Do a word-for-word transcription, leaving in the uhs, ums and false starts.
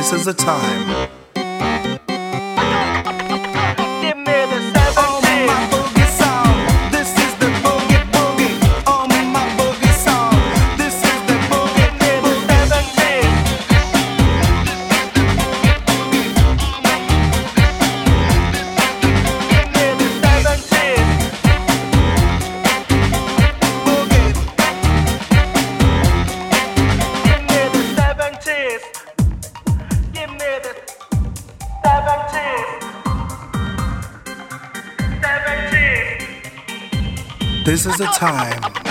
This is a time. Give me the seventies. My boogie song. This is the boogie boogie. Oh, my boogie song. This is the boogie Give me the seventies. Give me the seventies. boogie. Give me the seventies. Give me the seventies. Seventies. This is a time.